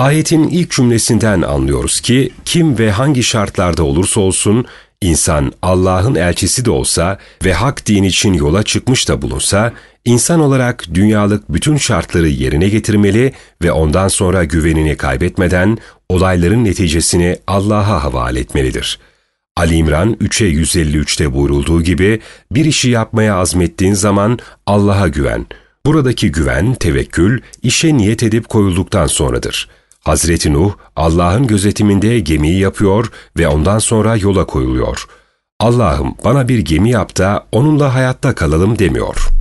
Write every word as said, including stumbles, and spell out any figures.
Ayetin ilk cümlesinden anlıyoruz ki kim ve hangi şartlarda olursa olsun, insan Allah'ın elçisi de olsa ve hak din için yola çıkmış da bulunsa, insan olarak dünyalık bütün şartları yerine getirmeli ve ondan sonra güvenini kaybetmeden olayların neticesini Allah'a havale etmelidir. Ali İmran üçe yüz elli üçte buyrulduğu gibi bir işi yapmaya azmettiğin zaman Allah'a güven. Buradaki güven, tevekkül, işe niyet edip koyulduktan sonradır. Hazreti Nuh, Allah'ın gözetiminde gemiyi yapıyor ve ondan sonra yola koyuluyor. Allah'ım bana bir gemi yap da onunla hayatta kalalım demiyor.